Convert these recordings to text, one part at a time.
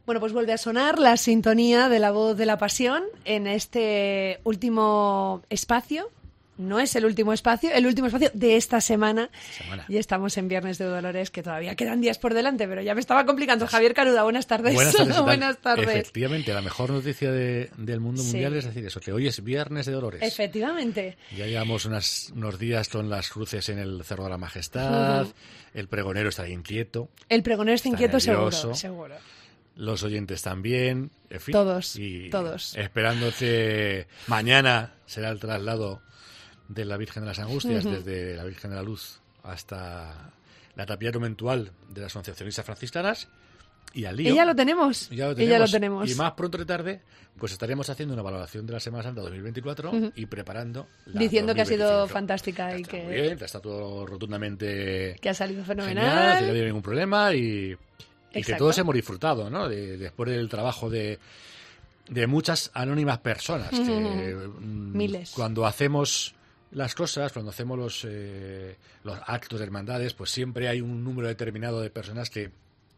Bueno, pues vuelve a sonar la sintonía de La Voz de la Pasión en este último espacio. No es el último espacio de esta semana. Y estamos en Viernes de Dolores, que todavía quedan días por delante, pero ya me estaba complicando. Javier Caruda, buenas tardes. Buenas tardes. Efectivamente, la mejor noticia del mundo mundial es decir eso, que hoy es Viernes de Dolores. Efectivamente. Ya llevamos unos días con las cruces en el Cerro de la Majestad, el pregonero está inquieto. El pregonero está inquieto, nervioso, seguro. Los oyentes también, en fin. Todos. Esperando que mañana será el traslado de la Virgen de las Angustias, desde la Virgen de la Luz hasta la tapia conventual de las asociacionistas franciscanas y al lío. Ya lo tenemos. Y más pronto de tarde, pues estaremos haciendo una valoración de la Semana Santa 2024 y preparando la diciendo 2025. Que ha sido fantástica y que... Muy bien, está todo rotundamente... Que ha salido fenomenal. Genial, que no había ningún problema y que todos hemos disfrutado, ¿no? Después del trabajo de muchas anónimas personas que... Miles. Cuando hacemos las cosas, cuando hacemos los actos de hermandades, pues siempre hay un número determinado de personas que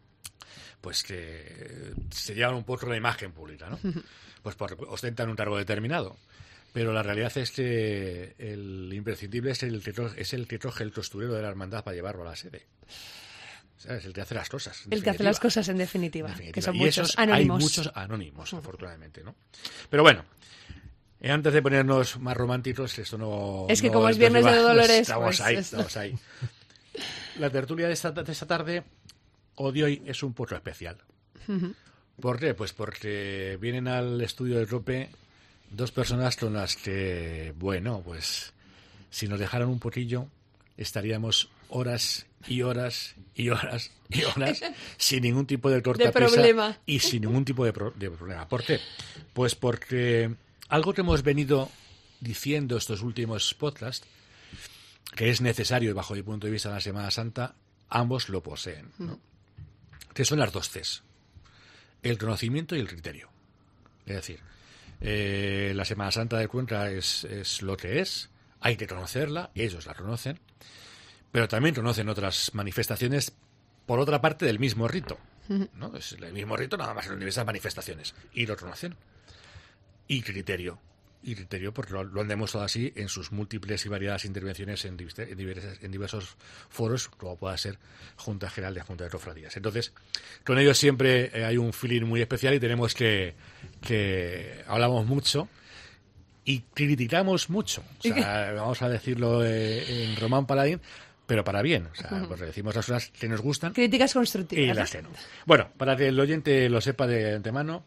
se llevan un poco la imagen pública, ¿no? Pues ostentan un cargo determinado. Pero la realidad es que el imprescindible es el que coge el costurero de la hermandad para llevarlo a la sede. ¿Sabes? El que hace las cosas. El que hace las cosas en definitiva. Que son y muchos anónimos. Hay muchos anónimos, afortunadamente, ¿no? Pero bueno, antes de ponernos más románticos, esto no... Es que como es Viernes de Dolores... Estamos ahí. La tertulia de esta tarde, o de hoy, es un poco especial. ¿Por qué? Pues porque vienen al estudio de Rope dos personas con las que, bueno, pues si nos dejaran un poquillo, estaríamos horas y horas y horas y horas sin ningún tipo de cortapisa y sin ningún tipo de problema. ¿Por qué? Pues porque algo que hemos venido diciendo estos últimos podcasts, que es necesario bajo mi punto de vista en la Semana Santa, ambos lo poseen, ¿no? Que son las dos Cs: el conocimiento y el criterio. Es decir, la Semana Santa de Cuenca es lo que es, hay que conocerla, ellos la conocen, pero también conocen otras manifestaciones, por otra parte, del mismo rito, ¿no? Es el mismo rito, nada más en diversas manifestaciones, y lo conocen. Y criterio, porque lo han demostrado así en sus múltiples y variadas intervenciones en diversos foros, como pueda ser Junta General de Junta de Cofradías. Entonces, con ellos siempre hay un feeling muy especial y tenemos que hablamos mucho y criticamos mucho. O sea, vamos a decirlo en Román Paladín, pero para bien. O sea, pues decimos las cosas que nos gustan. Críticas constructivas. Y las que no. Bueno, para que el oyente lo sepa de antemano,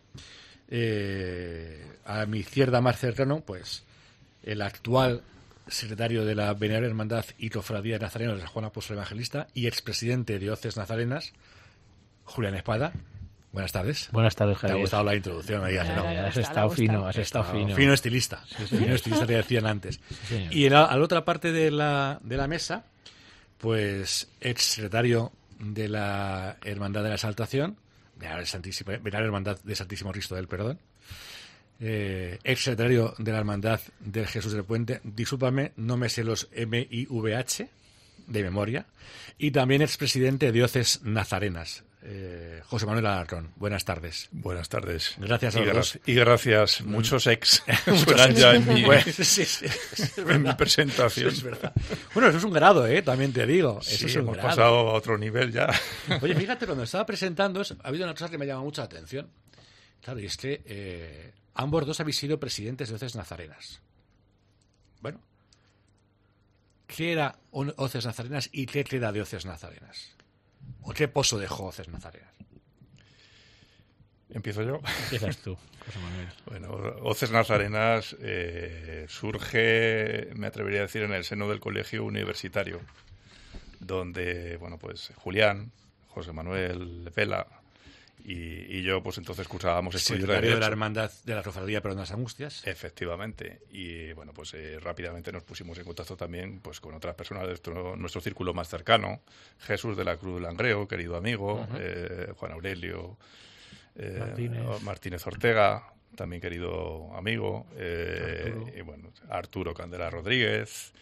a mi izquierda más cercano, pues el actual secretario de la Venerable Hermandad y Cofradía de Nazarenos de San Juan Apóstol Evangelista y expresidente de Diócesis Nazarenas, Julián Espada. Buenas tardes. Buenas tardes, Javier. ¿Te ha gustado la introducción? Has estado fino. Fino estilista. Fino estilista, te decían antes. Sí, y a la otra parte de la mesa, pues ex secretario de la Hermandad de la Exaltación, Venerable Hermandad de Santísimo Cristo del Perdón, ex secretario de la Hermandad del Jesús del Puente, discúlpame, no me sé los MIVH de memoria, y también expresidente de Diócesis Nazarenas, José Manuel Alarcón. Buenas tardes. Buenas tardes. Gracias a los y gracias. Muchos ex suenan ya en mi presentación. Es verdad. Bueno, eso es un grado, también te digo. Eso es un hemos grado. pasado a otro nivel ya. Oye, fíjate, cuando estaba presentando, ha habido una cosa que me llama mucha atención. Claro, y es que ambos dos habéis sido presidentes de Diócesis Nazarenas. Bueno, ¿qué era Diócesis Nazarenas y qué queda Diócesis Nazarenas? ¿O qué pozo dejó Diócesis Nazarenas? ¿Empiezo yo? Empiezas tú, José Manuel. Bueno, Diócesis Nazarenas surge, me atrevería a decir, en el seno del colegio universitario, donde, bueno, pues Julián, José Manuel Vela y yo, pues entonces cursábamos estudios de Secretario Derecho. de la Hermandad de la Cofradía Perdón de las Angustias. Efectivamente. Y bueno, pues rápidamente nos pusimos en contacto también pues con otras personas de nuestro círculo más cercano. Jesús de la Cruz Langreo, querido amigo, Juan Aurelio Martínez Ortega, también querido amigo, y bueno, Arturo Candela Rodríguez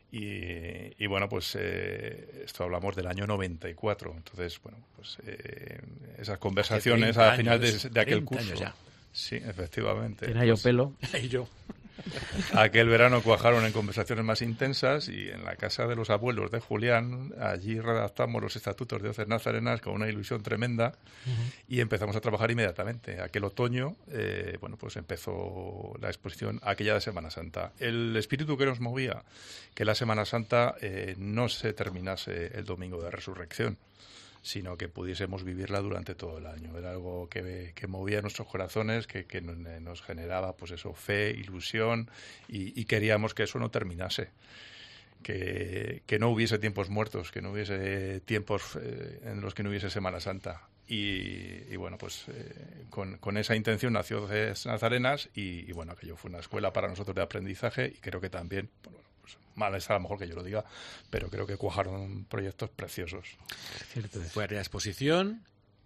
Y bueno, pues esto hablamos del año 94. Entonces, bueno, pues esas conversaciones al final de aquel curso. Ya. Sí, efectivamente. Tenía yo pelo. Y yo. Aquel verano cuajaron en conversaciones más intensas y en la casa de los abuelos de Julián, allí redactamos los estatutos de Hoces Nazarenas con una ilusión tremenda y empezamos a trabajar inmediatamente. Aquel otoño, bueno, pues empezó la exposición aquella de Semana Santa. El espíritu que nos movía, que la Semana Santa no se terminase el domingo de Resurrección, sino que pudiésemos vivirla durante todo el año. Era algo que movía nuestros corazones, que nos generaba, pues eso, fe, ilusión, y queríamos que eso no terminase, que no hubiese tiempos muertos, que no hubiese tiempos en los que no hubiese Semana Santa. Y bueno, pues con esa intención nació Hoces Nazarenas y bueno, aquello fue una escuela para nosotros de aprendizaje y creo que también, bueno, mal está a lo mejor que yo lo diga, pero creo que cuajaron proyectos preciosos. Fue aquella exposición,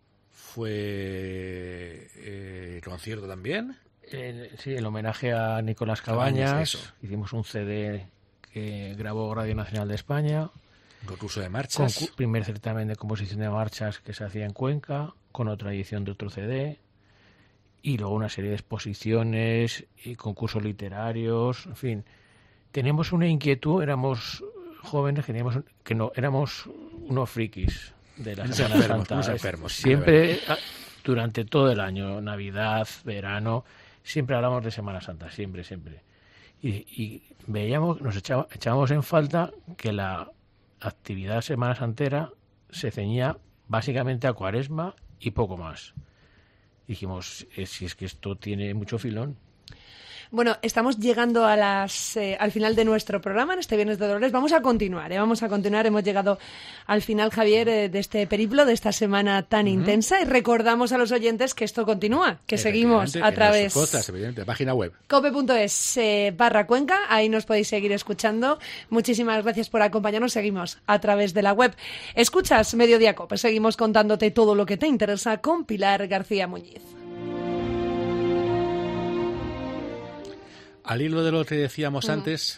fue concierto también. Sí, el homenaje a Nicolás Cabañas. Hicimos un CD que grabó Radio Nacional de España. Concurso de marchas. Primer certamen de composición de marchas que se hacía en Cuenca, con otra edición de otro CD. Y luego una serie de exposiciones y concursos literarios, en fin. Teníamos una inquietud, éramos jóvenes, éramos unos frikis de la Semana Santa. Unos enfermos. Siempre, durante todo el año, Navidad, verano, siempre hablamos de Semana Santa, siempre. Y veíamos, echábamos en falta que la actividad Semana Santera se ceñía básicamente a Cuaresma y poco más. Dijimos, si es que esto tiene mucho filón. Bueno, estamos llegando al final de nuestro programa, en este Viernes de Dolores. Vamos a continuar. Hemos llegado al final, Javier, de este periplo, de esta semana tan intensa. Y recordamos a los oyentes que esto continúa, que seguimos a través de página web. cope.es/Cuenca. Ahí nos podéis seguir escuchando. Muchísimas gracias por acompañarnos. Seguimos a través de la web. Escuchas Mediodía Cope. Seguimos contándote todo lo que te interesa con Pilar García Muñiz. Al hilo de lo que decíamos antes,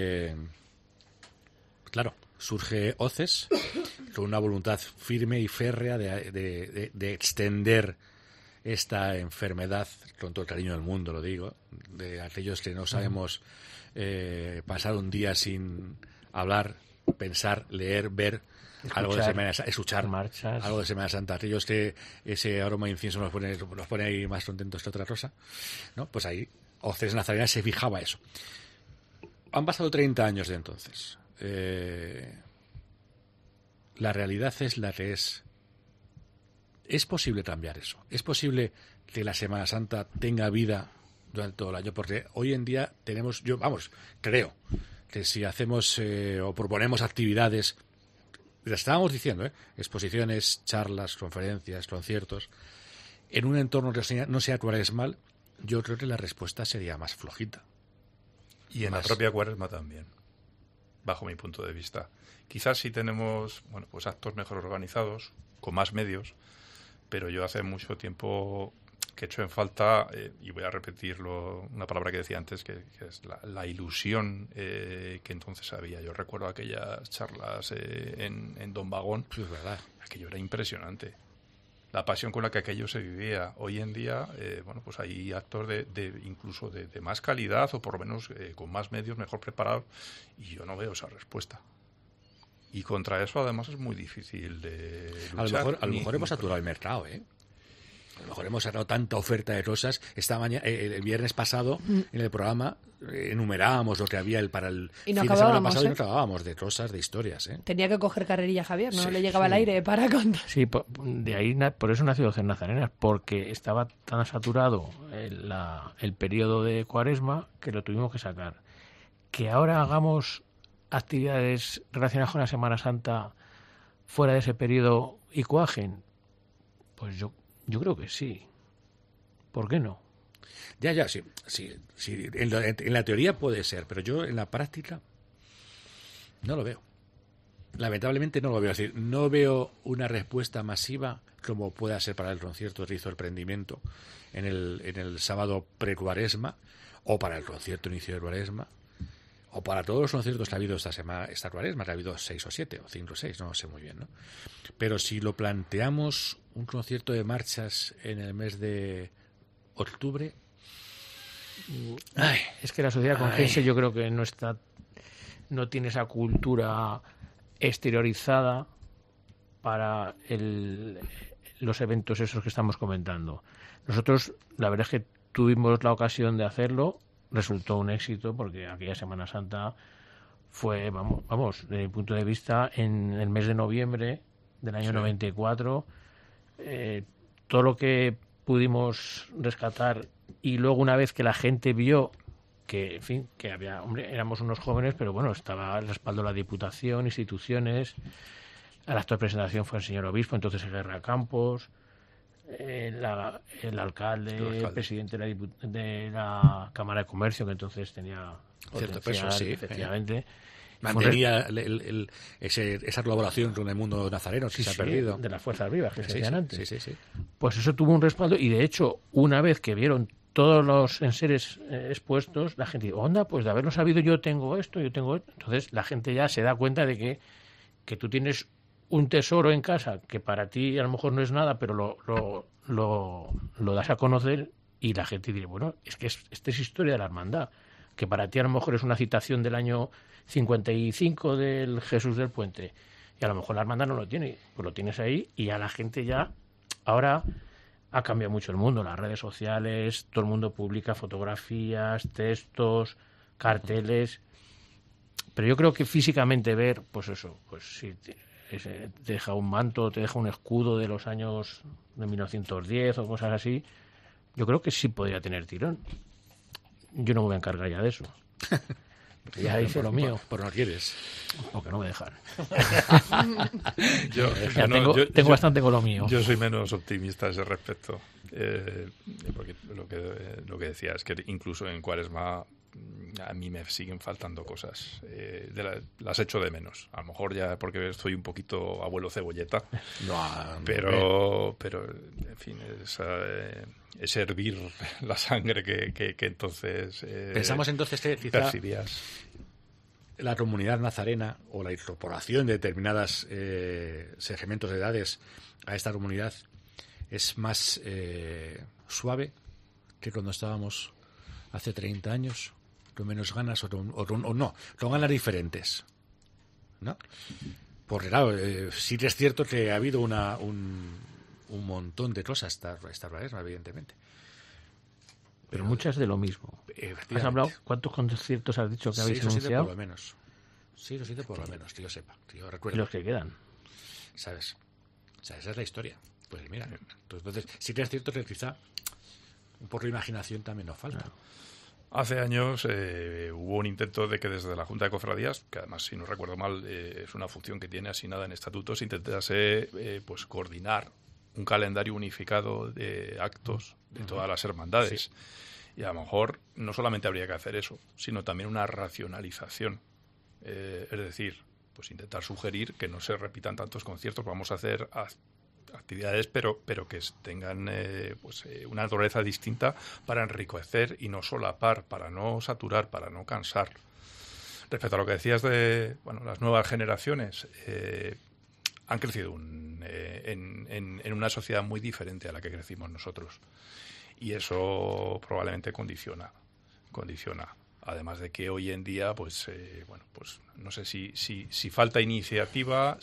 claro, surge Hoces con una voluntad firme y férrea de extender esta enfermedad, con todo el cariño del mundo, lo digo, de aquellos que no sabemos pasar un día sin hablar, pensar, leer, ver, algo de Semana Santa, escuchar marchas, algo de Semana Santa. Aquellos que ese aroma de incienso nos pone ahí más contentos que otra cosa, ¿no? Pues ahí Hoces Nazarenas se fijaba eso. Han pasado 30 años de entonces. La realidad es la que es. ¿Es posible cambiar eso? ¿Es posible que la Semana Santa tenga vida durante todo el año? Porque hoy en día tenemos, creo que si hacemos o proponemos actividades, lo estábamos diciendo, exposiciones, charlas, conferencias, conciertos, en un entorno que no sea cuaresmal, yo creo que la respuesta sería más flojita. Y en la propia Cuaresma también, bajo mi punto de vista. Quizás sí tenemos, bueno, pues actos mejor organizados, con más medios, pero yo hace mucho tiempo que echo en falta, y voy a repetirlo, una palabra que decía antes, que es la ilusión que entonces había. Yo recuerdo aquellas charlas en Don Vagón, Sí, es verdad. Aquello era impresionante. La pasión con la que aquello se vivía. Hoy en día, bueno, pues hay actos incluso de más calidad, o por lo menos con más medios, mejor preparados, y yo no veo esa respuesta. Y contra eso, además, es muy difícil de luchar. A lo mejor hemos saturado el mercado, A lo mejor hemos sacado tanta oferta de cosas. Esta mañana, el viernes pasado, en el programa, enumerábamos lo que había para el fin de semana pasado y no acabábamos de cosas, de historias. Tenía que coger carrerilla Javier, ¿no? Sí, Le llegaba al aire para contar. Sí, de ahí por eso nació Hoces Nazarenas, porque estaba tan saturado el periodo de Cuaresma que lo tuvimos que sacar. Que ahora hagamos actividades relacionadas con la Semana Santa fuera de ese periodo y cuajen, pues yo creo que sí. ¿Por qué no? Ya, sí. En la teoría puede ser, pero yo en la práctica no lo veo. Lamentablemente no lo veo. Es decir, no veo una respuesta masiva como pueda ser para el concierto que hizo el Prendimiento en el sábado pre-Cuaresma, o para el concierto inicio de Cuaresma, o para todos los conciertos que ha habido esta Cuaresma, que ha habido 6 o 7, o 5 o 6, no lo sé muy bien, ¿no? Pero si lo planteamos un concierto de marchas en el mes de octubre... Es que la sociedad conquense yo creo que no tiene esa cultura exteriorizada para los eventos esos que estamos comentando. Nosotros, la verdad es que tuvimos la ocasión de hacerlo, resultó un éxito porque aquella Semana Santa fue, vamos, desde mi punto de vista, en el mes de noviembre del año 94, todo lo que pudimos rescatar, y luego una vez que la gente vio que, en fin, que había, hombre, éramos unos jóvenes, pero bueno, estaba el respaldo de la Diputación, instituciones. El acto de presentación fue el señor obispo, entonces Guerra Campos, el alcalde, el presidente de la Cámara de Comercio, que entonces tenía cierto peso, sí, efectivamente. Mantenía esa colaboración con el mundo nazareno, si se ha perdido. De las fuerzas vivas que se decían antes. Sí. Pues eso tuvo un respaldo, y de hecho, una vez que vieron todos los enseres expuestos, la gente dijo, onda, pues de haberlo sabido yo tengo esto. Entonces la gente ya se da cuenta de que tú tienes un tesoro en casa que para ti a lo mejor no es nada, pero lo das a conocer, y la gente dice, bueno, es que esta es historia de la hermandad, que para ti a lo mejor es una citación del año 55 del Jesús del Puente, y a lo mejor la hermandad no lo tiene, pues lo tienes ahí, y a la gente ya, ahora ha cambiado mucho el mundo, las redes sociales, todo el mundo publica fotografías, textos, carteles, pero yo creo que físicamente ver, pues eso, pues si te deja un manto, te deja un escudo de los años de 1910 o cosas así, yo creo que sí podría tener tirón. Yo no me voy a encargar ya de eso. Ya hice lo mío. Por no quieres. Porque no me dejan. Tengo bastante con lo mío. Yo soy menos optimista a ese respecto. Porque lo que decía es que incluso en Cuaresma a mí me siguen faltando cosas. Las echo de menos. A lo mejor ya porque estoy un poquito abuelo cebolleta. Pero en fin, es hervir la sangre que entonces pensamos entonces que quizá percibías. La comunidad nazarena o la incorporación de determinadas segmentos de edades a esta comunidad es más suave que cuando estábamos hace 30 años, con menos ganas o no, con ganas diferentes, ¿no? Porque claro, sí que es cierto que ha habido un montón de cosas esta Cuaresma, evidentemente. Pero muchas de lo mismo. ¿Has hablado? ¿Cuántos conciertos has dicho que habéis anunciado? Por lo menos. 6 o 7 por lo menos, que yo sepa, que yo recuerdo. ¿Y los que quedan? ¿Sabes? O sea, esa es la historia. Pues mira, entonces sí que es cierto que quizá un poco de imaginación también nos falta. Claro. Hace años hubo un intento de que desde la Junta de Cofradías, que además, si no recuerdo mal, es una función que tiene asignada en estatutos, intentase pues coordinar un calendario unificado de actos de todas las hermandades. Sí. Y a lo mejor no solamente habría que hacer eso, sino también una racionalización. Es decir, pues intentar sugerir que no se repitan tantos conciertos. Vamos a hacer actividades, pero que tengan una naturaleza distinta para enriquecer y no solapar, para no saturar, para no cansar. Respecto a lo que decías de las nuevas generaciones, han crecido en una sociedad muy diferente a la que crecimos nosotros. Y eso probablemente condiciona. Además de que hoy en día, pues no sé si falta iniciativa,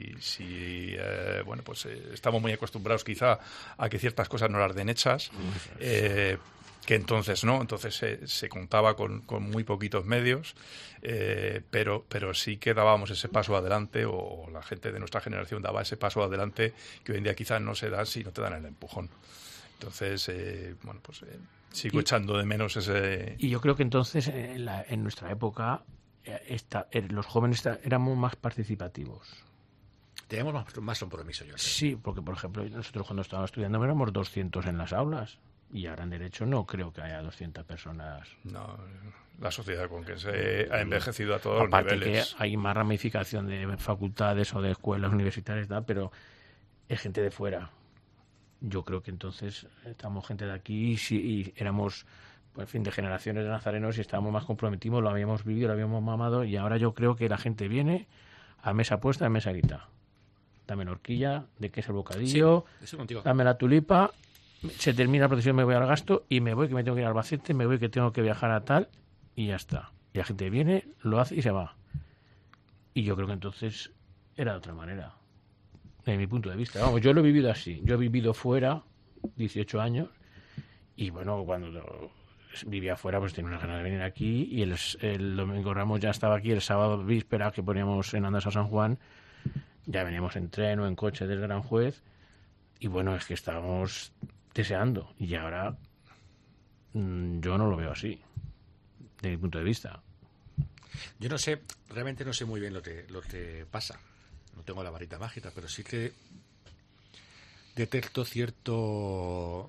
estamos muy acostumbrados quizá a que ciertas cosas no las den hechas, que entonces no, entonces se contaba con muy poquitos medios, pero sí que dábamos ese paso adelante, o la gente de nuestra generación daba ese paso adelante que hoy en día quizás no se da si no te dan el empujón. Entonces, sigo echando de menos ese... Y yo creo que entonces, en nuestra época, los jóvenes éramos más participativos. Teníamos más compromiso, yo creo. Sí, porque, por ejemplo, nosotros cuando estábamos estudiando éramos 200 en las aulas. Y ahora en Derecho no creo que haya 200 personas. No, la sociedad con que se ha envejecido a todos los niveles. Aparte que hay más ramificación de facultades o de escuelas universitarias, pero es gente de fuera. Yo creo que entonces estamos gente de aquí y éramos pues, en fin, de generaciones de nazarenos y estábamos más comprometidos, lo habíamos vivido, lo habíamos mamado, y ahora yo creo que la gente viene a mesa puesta, a mesa quita. Dame la horquilla, de qué es el bocadillo, sí, contigo. dame la tulipa, se termina la procesión, me voy al gasto y me voy, que me tengo que ir a Albacete, me voy, que tengo que viajar a tal, y ya está. Y la gente viene, lo hace y se va. Y yo creo que entonces era de otra manera, desde mi punto de vista. Vamos, yo lo he vivido así. Yo he vivido fuera 18 años y bueno, cuando vivía fuera pues tenía una ganas de venir aquí, y el domingo Ramos ya estaba aquí, el sábado víspera que poníamos en Andas a San Juan, ya veníamos en tren o en coche del Aranjuez, y bueno, es que estábamos deseando, y ahora yo no lo veo así, desde mi punto de vista. Yo no sé, realmente no sé muy bien lo que pasa. No tengo la varita mágica, pero sí que detecto cierto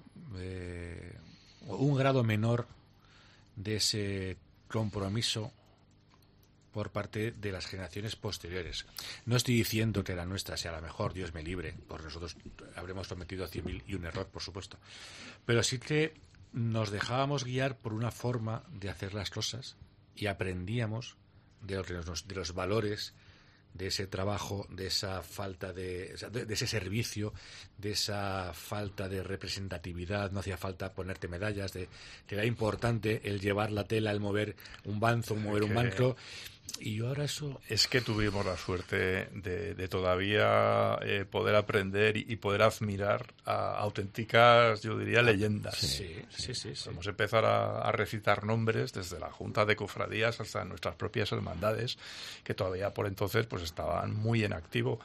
un grado menor de ese compromiso por parte de las generaciones posteriores. No estoy diciendo que la nuestra sea la mejor, Dios me libre, por nosotros habremos cometido 100.000 y un error, por supuesto. Pero sí que nos dejábamos guiar por una forma de hacer las cosas y aprendíamos de los valores, de ese trabajo, de esa falta de ese servicio, de esa falta de representatividad. No hacía falta ponerte medallas, que era importante el llevar la tela, el mover un banzo, mover un banco. Y ahora eso... Es que tuvimos la suerte de todavía poder aprender y poder admirar a auténticas, yo diría, leyendas. Sí. Podemos empezar a recitar nombres desde la Junta de Cofradías hasta nuestras propias hermandades, que todavía por entonces pues estaban muy en activo.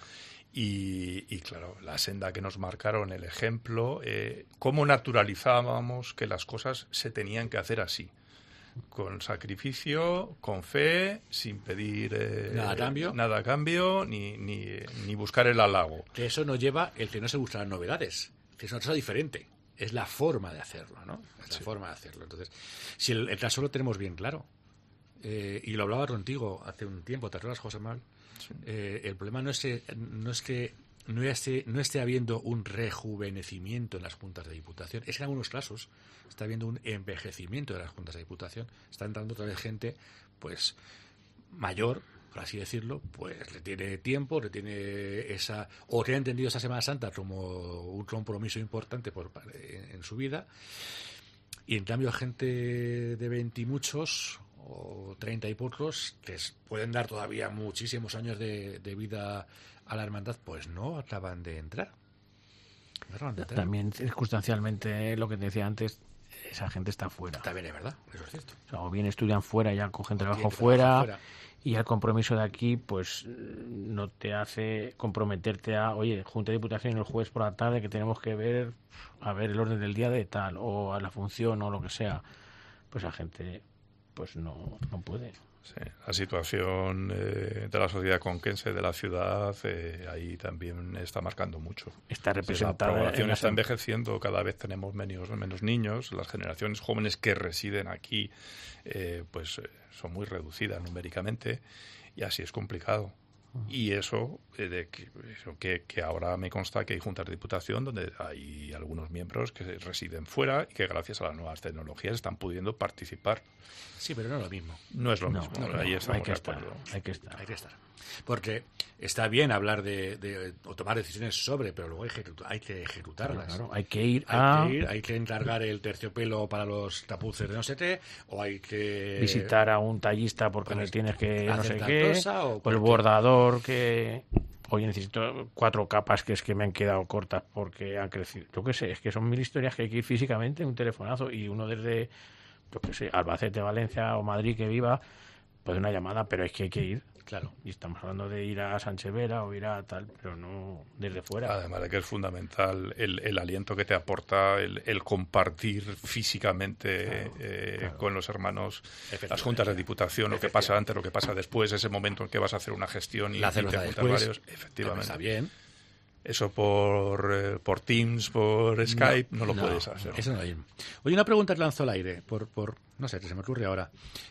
Y claro, la senda que nos marcaron, el ejemplo, cómo naturalizábamos que las cosas se tenían que hacer así. Con sacrificio, con fe, sin pedir nada a cambio, ni buscar el halago. Que eso no lleva el que no se buscan novedades, que es una cosa diferente. Es la forma de hacerlo, ¿no? Es la forma de hacerlo. Entonces, si el caso lo tenemos bien claro, y lo hablaba contigo hace un tiempo, ¿te acuerdas, José Manuel? Sí. El problema no es que no esté habiendo un rejuvenecimiento en las juntas de diputación, es que en algunos casos está habiendo un envejecimiento de las juntas de diputación. Está entrando otra vez gente pues mayor, por así decirlo, pues le tiene tiempo, le tiene o que ha entendido esa Semana Santa como un compromiso importante en su vida, y en cambio gente de 20 y muchos o 30 y pocos que pueden dar todavía muchísimos años de vida a la hermandad, pues no acaban de entrar. También circunstancialmente, lo que te decía antes, esa gente está fuera. También es verdad, eso es cierto. O sea, o bien estudian fuera, ya cogen trabajo fuera, y el compromiso de aquí pues no te hace comprometerte a, oye, Junta de Diputación el jueves por la tarde que tenemos que ver el orden del día de tal, o a la función o lo que sea. Pues la gente pues no puede. Sí, la situación de la sociedad conquense, de la ciudad, ahí también está marcando mucho. Está representada. La población está envejeciendo, cada vez tenemos menos niños, las generaciones jóvenes que residen aquí pues son muy reducidas numéricamente, y así es complicado. Y eso, que ahora me consta que hay juntas de diputación donde hay algunos miembros que residen fuera y que gracias a las nuevas tecnologías están pudiendo participar. Sí, pero no es lo mismo. No es lo mismo. Ahí estamos de acuerdo. Hay que estar. Porque está bien hablar o tomar decisiones sobre, pero luego hay que ejecutarlas. Claro, hay que ir hay que encargar el terciopelo para los tapuces de no sé qué, o hay que visitar a un tallista porque le tienes que no sé qué, o el bordador que oye, necesito 4 capas que es que me han quedado cortas porque han crecido. Yo qué sé, es que son 1000 historias que hay que ir físicamente, un telefonazo, y uno desde, yo qué sé, Albacete, Valencia o Madrid que viva, pues una llamada, pero es que hay que ir. Claro. Y estamos hablando de ir a Sánchez Vera o ir a tal, pero no desde fuera. Además de que es fundamental el aliento que te aporta el compartir físicamente claro. Con los hermanos las juntas de diputación, lo que pasa antes, lo que pasa después, ese momento en que vas a hacer una gestión y te juntas varios. Efectivamente. Está bien. Eso por Teams, por Skype, no lo puedes hacer. Eso no hay. Oye, una pregunta que lanzo al aire, no sé, que se me ocurre ahora.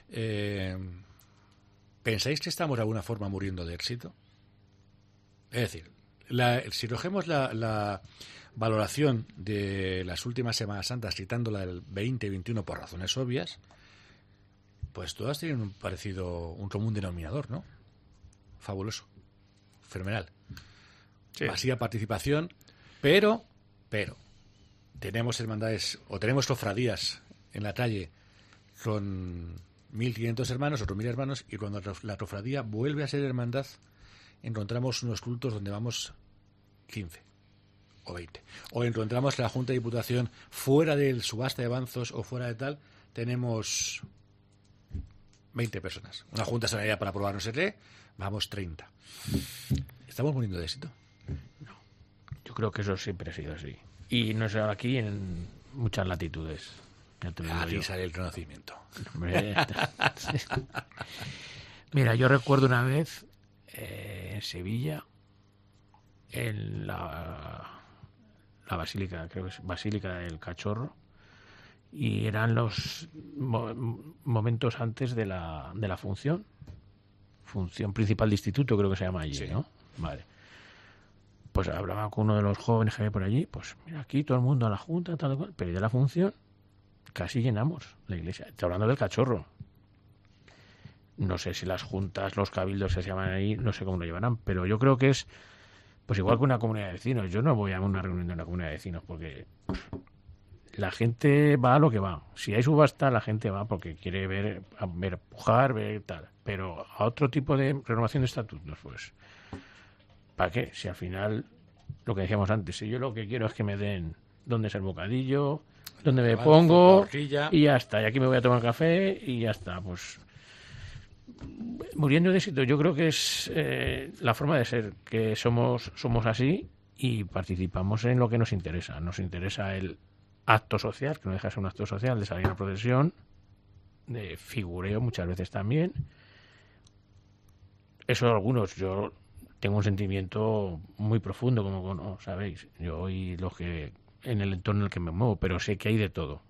¿Pensáis que estamos de alguna forma muriendo de éxito? Es decir, si cogemos valoración de las últimas Semanas Santas, quitando la del 20 y 21 por razones obvias, pues todas tienen un parecido, un común denominador, ¿no? Fabuloso. Fenomenal. Sí. Masiva participación, pero tenemos hermandades o tenemos cofradías en la calle con 1.500 hermanos, otros 1.000 hermanos, y cuando la cofradía vuelve a ser hermandad, encontramos unos cultos donde vamos 15 o 20. O encontramos que la Junta de Diputación, fuera del subasta de avanzos o fuera de tal, tenemos 20 personas. Una junta solidaria para probar no sé qué, vamos 30. ¿Estamos muriendo de éxito? No. Yo creo que eso siempre ha sido así. Y no es aquí en muchas latitudes. Ya te lo digo yo. Sale el conocimiento. Hombre, mira, yo recuerdo una vez en Sevilla, en la Basílica, creo que es Basílica del Cachorro, y eran los momentos antes de la función principal de instituto, creo que se llama allí, sí. ¿No? Vale. Pues hablaba con uno de los jóvenes que había por allí, pues mira, aquí todo el mundo a la Junta, tal cual, pero de la función casi llenamos la iglesia. Estoy hablando del Cachorro. No sé si las juntas, los cabildos se llaman ahí, no sé cómo lo llevarán, pero yo creo que es pues igual que una comunidad de vecinos. Yo no voy a una reunión de una comunidad de vecinos porque la gente va a lo que va. Si hay subasta, la gente va porque quiere ver pujar, ver tal. Pero a otro tipo de renovación de estatutos, pues ¿para qué? Si al final, lo que decíamos antes, si yo lo que quiero es que me den dónde es el bocadillo, dónde me pongo y ya está. Y aquí me voy a tomar café y ya está. Pues muriendo de éxito, yo creo que es la forma de ser, que somos así y participamos en lo que nos interesa. Nos interesa el acto social, que no deja de ser un acto social, de salir a procesión, de figureo muchas veces también. Eso algunos, yo tengo un sentimiento muy profundo, como sabéis, yo y los que en el entorno en el que me muevo, pero sé que hay de todo.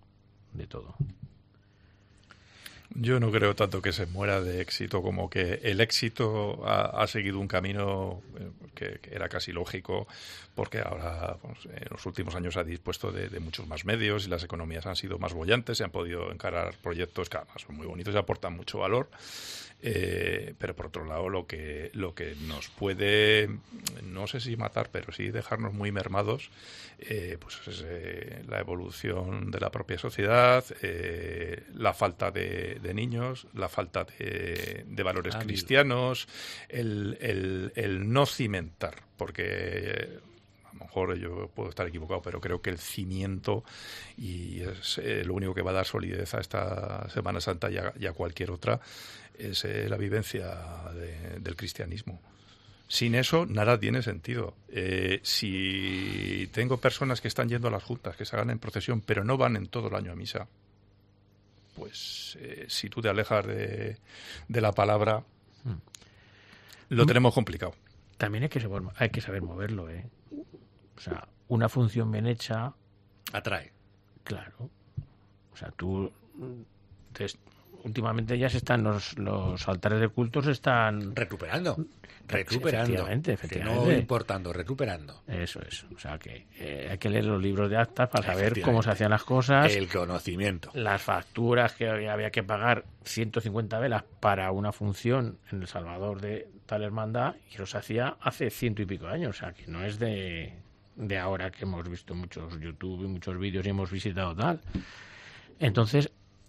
Yo no creo tanto que se muera de éxito como que el éxito ha seguido un camino que era casi lógico, porque ahora pues, en los últimos años se ha dispuesto de muchos más medios y las economías han sido más bollantes, se han podido encarar proyectos que además son muy bonitos y aportan mucho valor. Pero por otro lado lo que nos puede, no sé si matar, pero sí dejarnos muy mermados, pues es la evolución de la propia sociedad, la falta de niños, la falta de valores cristianos, el no cimentar, porque a lo mejor yo puedo estar equivocado, pero creo que el cimiento y es lo único que va a dar solidez a esta Semana Santa y a cualquier otra es la vivencia del cristianismo. Sin eso nada tiene sentido. Si tengo personas que están yendo a las juntas, que se hagan en procesión, pero no van en todo el año a misa, pues si tú te alejas de la palabra, lo tenemos complicado. También hay que saber moverlo, O sea, una función bien hecha atrae. Claro. O sea, tú últimamente ya se están los altares de culto se están recuperando. Efectivamente. No importando, recuperando. Eso es. O sea que hay que leer los libros de actas para saber cómo se hacían las cosas. El conocimiento. Las facturas que había que pagar 150 velas para una función en El Salvador de tal hermandad, y los hacía hace 100 y pico años. O sea que no es de ahora que hemos visto muchos YouTube y muchos vídeos y hemos visitado tal. Entonces,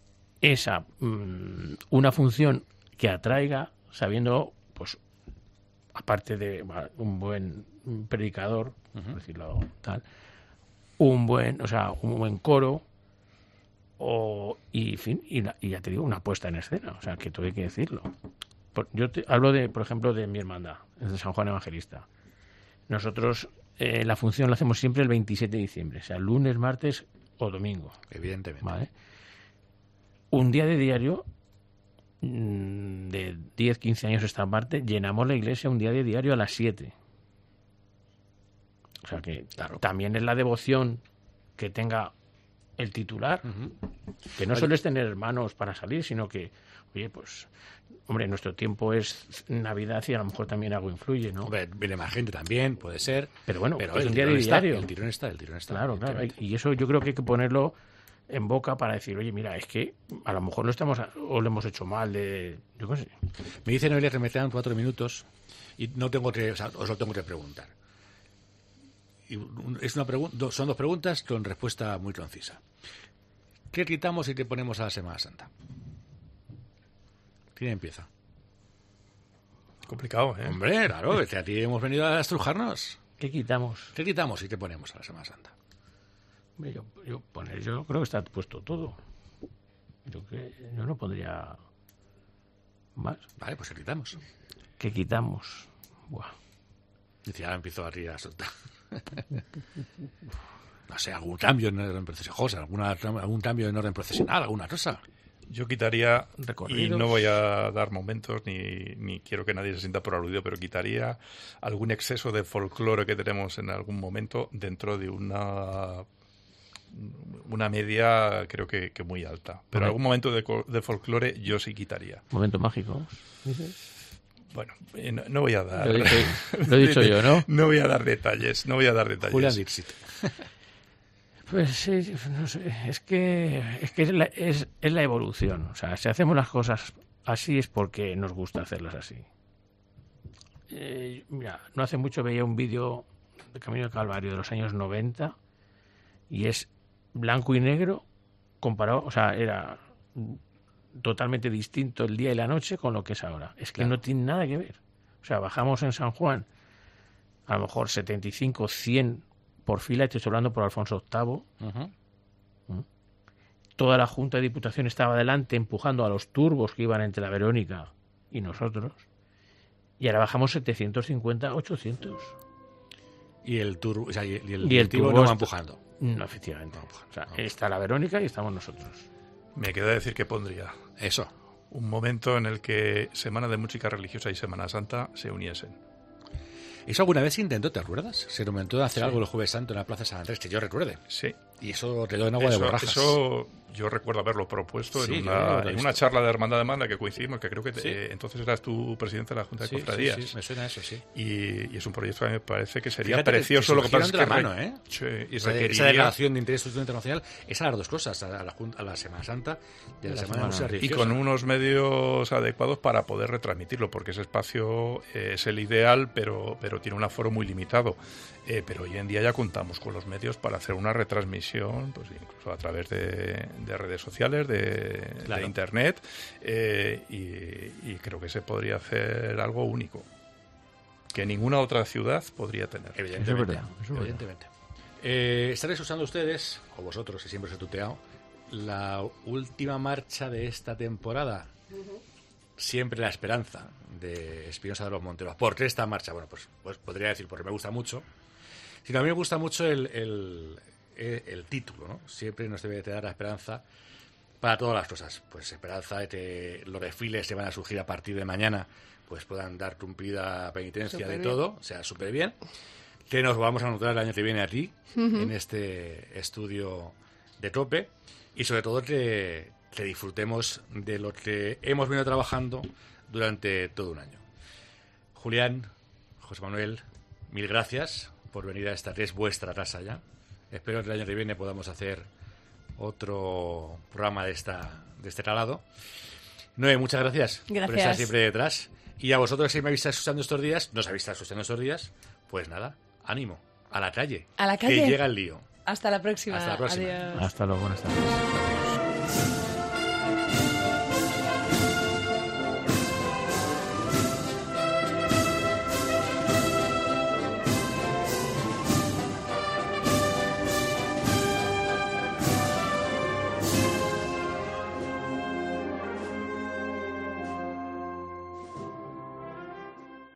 una función que atraiga, sabiendo, pues, aparte de un buen predicador, por decirlo tal, un buen coro, y ya te digo, una puesta en escena, o sea, que todo hay que decirlo. Yo hablo por ejemplo, de mi hermandad, de San Juan Evangelista. Nosotros la función la hacemos siempre el 27 de diciembre, o sea, lunes, martes o domingo. Evidentemente. ¿Vale? Un día de diario, de 10, 15 años esta parte, llenamos la iglesia un día de diario a las 7. O sea que también es la devoción que tenga el titular, que no solo es tener hermanos para salir, sino que oye, pues, hombre, nuestro tiempo es Navidad y a lo mejor también algo influye, ¿no? Hombre, viene más gente también, puede ser. Pero bueno, pero es el un día tirón está, diario. el tirón está. Claro. Y eso yo creo que hay que ponerlo en boca para decir, oye, mira, es que a lo mejor lo hemos hecho mal yo qué sé. Me dice Noelia que me quedan 4 minutos y no tengo que, os lo tengo que preguntar. Y son 2 preguntas con respuesta muy concisa. ¿Qué quitamos y qué ponemos a la Semana Santa? ¿Quién empieza? Complicado, ¿eh? Hombre, claro, es que aquí hemos venido a estrujarnos. ¿Qué quitamos? ¿Qué quitamos y qué ponemos a la Semana Santa? Yo creo que está puesto todo. Yo no pondría más. Vale, pues ¿qué quitamos? ¿Qué quitamos? Buah. Dice, ahora empiezo a rir a soltar. No sé, algún cambio en orden procesional, algún cambio en orden procesional, alguna cosa. Yo quitaría, Recorridos. y no voy a dar momentos ni quiero que nadie se sienta por aludido, pero quitaría algún exceso de folclore que tenemos en algún momento dentro de una media creo que muy alta. Pero Vale. algún momento de folclore yo sí quitaría. Momento mágico, ¿dices? Bueno, no voy a dar... Lo he dicho yo, ¿no? No voy a dar detalles. Julián Dixit. Pues sí, no sé, es que es la evolución. O sea, si hacemos las cosas así es porque nos gusta hacerlas así. Mira, no hace mucho veía un vídeo de Camino del Calvario de los años 90 y es blanco y negro comparado, o sea, era totalmente distinto el día y la noche con lo que es ahora. Es que Claro. no tiene nada que ver. O sea, bajamos en San Juan a lo mejor 75, 100 por fila, estoy hablando por Alfonso VIII. Uh-huh. Toda la Junta de Diputación estaba delante empujando a los turbos que iban entre la Verónica y nosotros. Y ahora bajamos 750, 800. Y el turbo, o sea, y el Y el turbo turbo no va está- empujando. No, efectivamente. O sea, está la Verónica y estamos nosotros. Me queda decir que pondría Eso. un momento en el que Semana de Música Religiosa y Semana Santa se uniesen. ¿Eso alguna vez se intentó, te acuerdas? Se intentó hacer algo el Jueves Santo en la Plaza San Andrés, que yo recuerde. Sí. Y eso quedó en agua de borrajas. Eso yo recuerdo haberlo propuesto Sí, en yo lo he una visto. charla de Hermandad de Manda que coincidimos, que creo que Sí. entonces eras tú presidente de la Junta de Sí, Cofradías. sí, me suena eso, sí. Y es un proyecto que me parece que sería Fíjate precioso. que Lo que pasa es que surgieron de la mano, ¿eh? Sí, y Esa requeriría... declaración de interés internacional es a las 2 cosas, a la Semana Santa y a la Semana de Música Y Religiosa. con unos medios adecuados para poder retransmitirlo, porque ese espacio es el ideal, pero tiene un aforo muy limitado. Pero hoy en día ya contamos con los medios para hacer una retransmisión, pues incluso a través de redes sociales, de Claro. internet, y creo que se podría hacer algo único, que ninguna otra ciudad podría tener. Evidentemente. Eso es verdad, eso es verdad. Evidentemente. Estaréis usando ustedes, o vosotros, que siempre os he tuteado, la última marcha de esta temporada. Siempre la esperanza de Espinosa de los Monteros. ¿Por qué esta marcha? Bueno, pues podría decir porque me gusta mucho. Sino a mí me gusta mucho el título, ¿no? Siempre nos debe de dar la esperanza para todas las cosas. Pues esperanza de que los desfiles que van a surgir a partir de mañana pues puedan dar cumplida penitencia Súper de bien. todo, o sea, súper bien. Que nos vamos a encontrar el año que viene aquí, en este estudio de Cope. Y sobre todo que disfrutemos de lo que hemos venido trabajando durante todo un año. Julián, José Manuel, mil gracias por venir a esta que es vuestra casa ya. Espero que el año que viene podamos hacer otro programa de este calado. Noé, muchas gracias por Gracias. estar siempre detrás. Y a vosotros que me habéis estado escuchando estos días, nos habéis estado escuchando estos días, pues nada, ánimo, a la calle. A la calle. Que llega el lío. Hasta la próxima. Hasta la próxima. Adiós. Hasta luego, buenas tardes.